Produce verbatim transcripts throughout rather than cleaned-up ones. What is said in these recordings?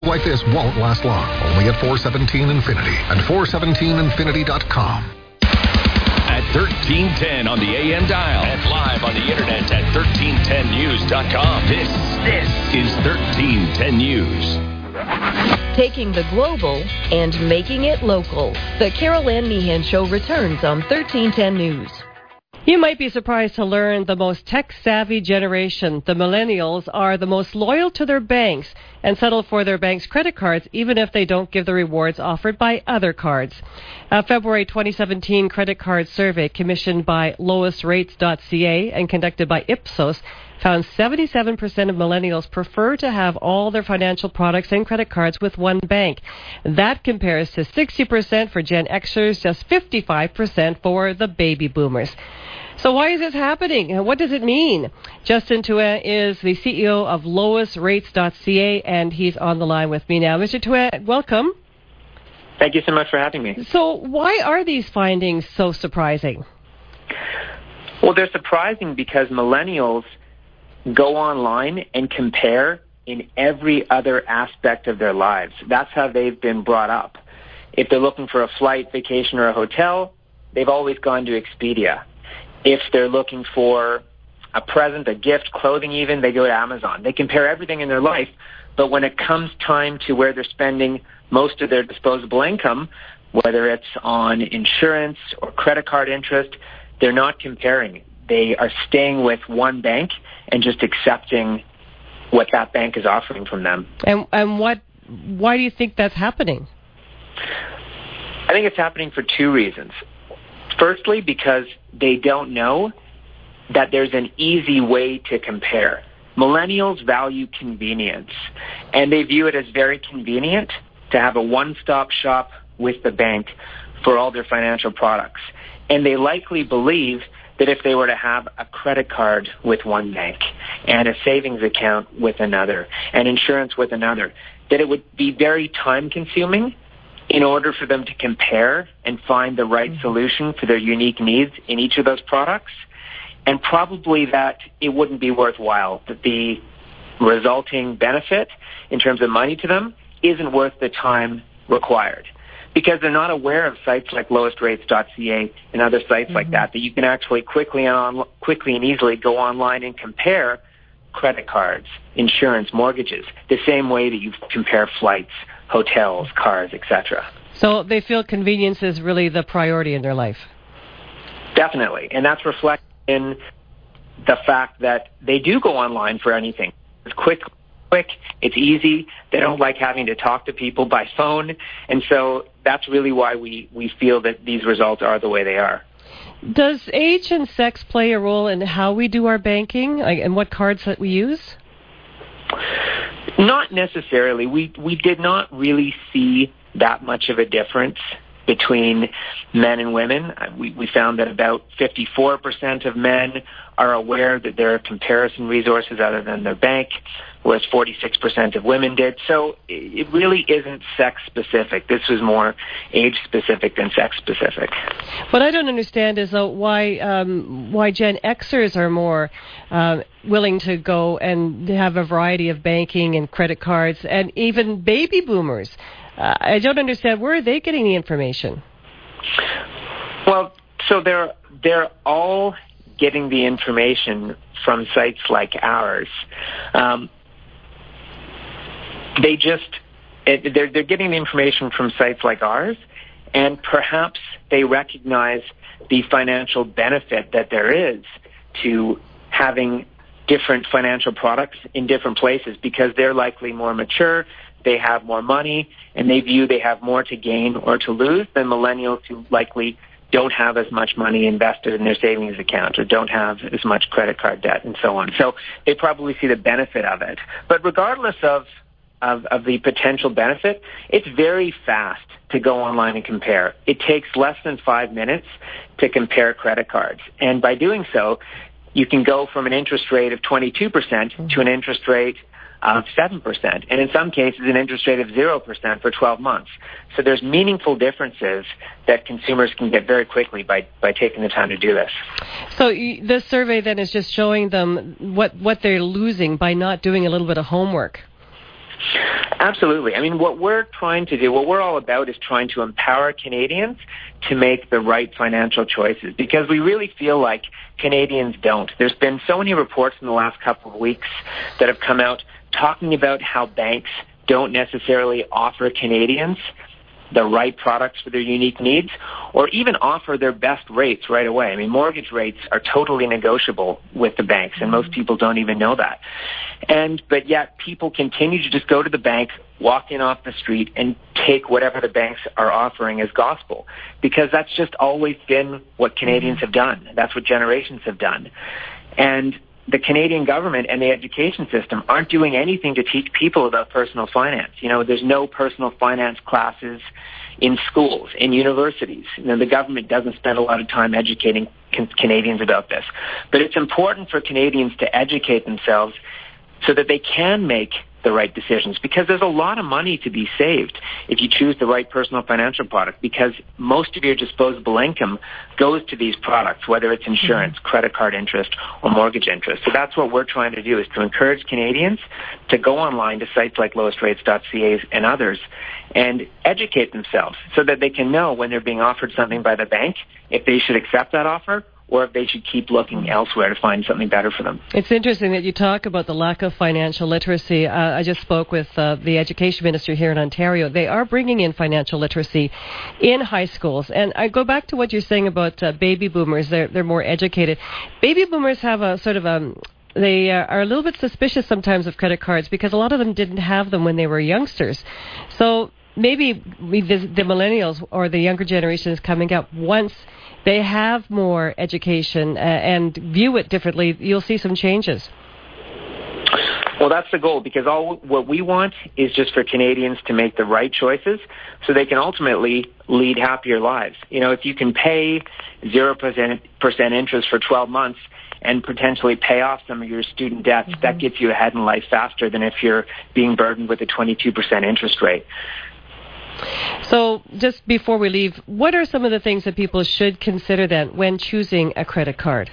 like this won't last long. Only at four seventeen Infinity and four seventeen infinity dot com. At thirteen ten on the A M dial and live on the internet at thirteen ten news dot com. This, this is thirteen ten News. Taking the global and making it local. The Carol Ann Meehan Show returns on thirteen ten News. You might be surprised to learn the most tech-savvy generation, the millennials, are the most loyal to their banks and settle for their bank's credit cards even if they don't give the rewards offered by other cards. A February twenty seventeen credit card survey commissioned by lowest rates dot c a and conducted by Ipsos found seventy-seven percent of millennials prefer to have all their financial products and credit cards with one bank. That compares to sixty percent for Gen Xers, just fifty-five percent for the baby boomers. So why is this happening? What does it mean? Justin Tuet is the C E O of lowest rates dot c a, and he's on the line with me now. Mister Tuet, welcome. Thank you so much for having me. So why are these findings so surprising? Well, they're surprising because millennials go online and compare in every other aspect of their lives. That's how they've been brought up. If they're looking for a flight, vacation, or a hotel, they've always gone to Expedia. If they're looking for a present, a gift, clothing even, they go to Amazon. They compare everything in their life, but when it comes time to where they're spending most of their disposable income, whether it's on insurance or credit card interest, they're not comparing. They are staying with one bank and just accepting what that bank is offering from them. And, and what? Why do you think that's happening? I think it's happening for two reasons. Firstly, because they don't know that there's an easy way to compare. Millennials value convenience, and they view it as very convenient to have a one-stop shop with the bank for all their financial products. And they likely believe that if they were to have a credit card with one bank and a savings account with another and insurance with another, that it would be very time-consuming in order for them to compare and find the right solution for their unique needs in each of those products, and probably that it wouldn't be worthwhile, that the resulting benefit in terms of money to them isn't worth the time required, because they're not aware of sites like lowest rates dot c a and other sites mm-hmm. like that, that you can actually quickly and, on, quickly and easily go online and compare credit cards, insurance, mortgages, the same way that you compare flights, hotels, cars, et cetera. So they feel convenience is really the priority in their life. Definitely. And that's reflected in the fact that they do go online for anything. It's quick, quick, it's easy. They don't like having to talk to people by phone. And so that's really why we, we feel that these results are the way they are. Does age and sex play a role in how we do our banking, like, and what cards that we use? Not necessarily. We we did not really see that much of a difference between men and women. We, we found that about fifty-four percent of men are aware that there are comparison resources other than their bank, whereas forty-six percent of women did. So it really isn't sex-specific. This was more age-specific than sex-specific. What I don't understand is uh, why um, why Gen Xers are more uh, willing to go and have a variety of banking and credit cards, and even baby boomers. Uh, I don't understand. Where are they getting the information? Well, so they're they're all getting the information from sites like ours. Um, they just it, they're they're getting the information from sites like ours, and perhaps they recognize the financial benefit that there is to having different financial products in different places, because they're likely more mature, they have more money, and they view they have more to gain or to lose than millennials who likely don't have as much money invested in their savings account or don't have as much credit card debt and so on. So they probably see the benefit of it. But regardless of, of, of the potential benefit, it's very fast to go online and compare. It takes less than five minutes to compare credit cards. And by doing so, you can go from an interest rate of twenty-two percent to an interest rate of seven percent, and in some cases an interest rate of zero percent for twelve months. So there's meaningful differences that consumers can get very quickly by, by taking the time to do this. So this survey then is just showing them what, what they're losing by not doing a little bit of homework. Absolutely. I mean, what we're trying to do, what we're all about is trying to empower Canadians to make the right financial choices, because we really feel like Canadians don't. There's been so many reports in the last couple of weeks that have come out talking about how banks don't necessarily offer Canadians the right products for their unique needs, or even offer their best rates right away. I mean, mortgage rates are totally negotiable with the banks, and most people don't even know that. And but yet people continue to just go to the bank, walk in off the street, and take whatever the banks are offering as gospel, because that's just always been what Canadians have done. That's what generations have done. And the Canadian government and the education system aren't doing anything to teach people about personal finance. You know, there's no personal finance classes in schools, in universities. You know, the government doesn't spend a lot of time educating can- Canadians about this. But it's important for Canadians to educate themselves so that they can make the right decisions, because there's a lot of money to be saved if you choose the right personal financial product, because most of your disposable income goes to these products, whether it's insurance, mm-hmm. credit card interest, or mortgage interest. So that's what we're trying to do, is to encourage Canadians to go online to sites like lowest rates dot c a and others and educate themselves so that they can know when they're being offered something by the bank, if they should accept that offer, or if they should keep looking elsewhere to find something better for them. It's interesting that you talk about the lack of financial literacy. Uh, I just spoke with uh, the education minister here in Ontario. They are bringing in financial literacy in high schools. And I go back to what you're saying about uh, baby boomers. They're, they're more educated. Baby boomers have a sort of a... They uh, are a little bit suspicious sometimes of credit cards, because a lot of them didn't have them when they were youngsters. So maybe we, the, the millennials or the younger generations coming up, once they have more education uh, and view it differently, you'll see some changes. Well, that's the goal, because all what we want is just for Canadians to make the right choices so they can ultimately lead happier lives. You know, if you can pay zero percent interest for twelve months and potentially pay off some of your student debts, mm-hmm. that gets you ahead in life faster than if you're being burdened with a twenty-two percent interest rate. So just before we leave, what are some of the things that people should consider then when choosing a credit card?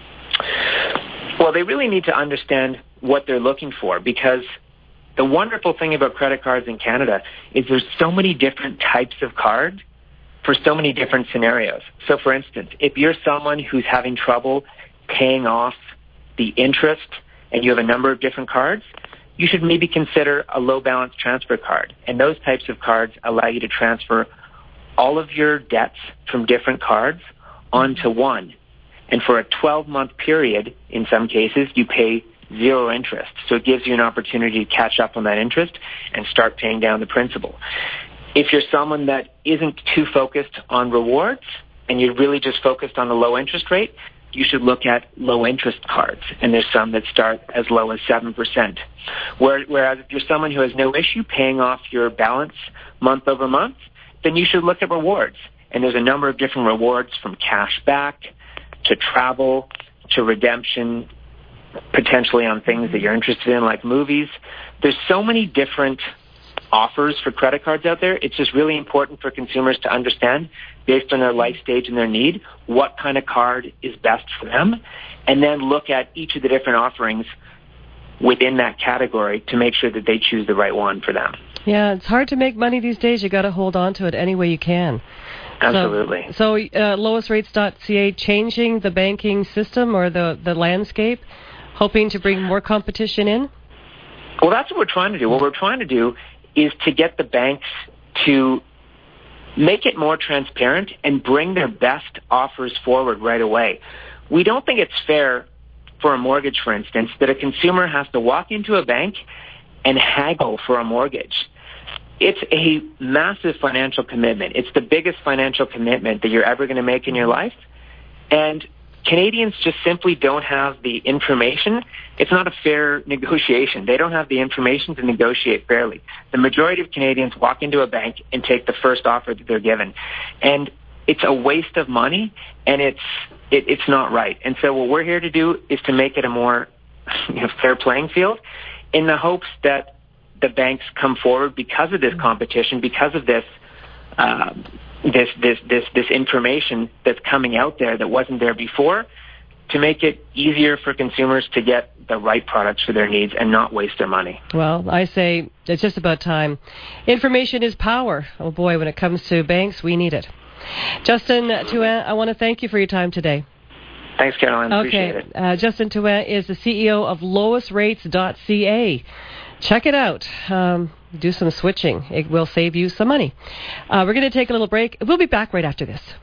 Well, they really need to understand what they're looking for, because the wonderful thing about credit cards in Canada is there's so many different types of cards for so many different scenarios. So, for instance, if you're someone who's having trouble paying off the interest and you have a number of different cards, you should maybe consider a low balance transfer card. And those types of cards allow you to transfer all of your debts from different cards onto one. And for a twelve-month period, in some cases, you pay zero interest. So it gives you an opportunity to catch up on that interest and start paying down the principal. If you're someone that isn't too focused on rewards and you're really just focused on the low interest rate, you should look at low interest cards. And there's some that start as low as seven percent. Whereas if you're someone who has no issue paying off your balance month over month, then you should look at rewards. And there's a number of different rewards, from cash back to travel to redemption, potentially on things that you're interested in, like movies. There's so many different offers for credit cards out there. It's just really important for consumers to understand, based on their life stage and their need, what kind of card is best for them, and then look at each of the different offerings within that category to make sure that they choose the right one for them. Yeah, it's hard to make money these days. You got to hold on to it any way you can. Absolutely. So, so uh, lowest rates dot c a changing the banking system or the, the landscape, hoping to bring more competition in? Well, that's what we're trying to do. What we're trying to do is to get the banks to make it more transparent and bring their best offers forward right away. We don't think it's fair for a mortgage, for instance, that a consumer has to walk into a bank and haggle for a mortgage. It's a massive financial commitment. It's the biggest financial commitment that you're ever going to make in your life. And Canadians just simply don't have the information. It's not a fair negotiation. They don't have the information to negotiate fairly. The majority of Canadians walk into a bank and take the first offer that they're given. And it's a waste of money, and it's it, it's not right. And so what we're here to do is to make it a more you know, fair playing field, in the hopes that the banks come forward because of this competition, because of this um, this this this this information that's coming out there that wasn't there before, to make it easier for consumers to get the right products for their needs and not waste their money. Well, I say it's just about time. Information is power. Oh boy, when it comes to banks, we need it. Justin Thuin, I want to thank you for your time today. Thanks, Caroline. Okay. Appreciate it. Uh, Justin Thuin is the C E O of lowest rates dot c a. Check it out. Um, do some switching. It will save you some money. Uh, we're going to take a little break. We'll be back right after this.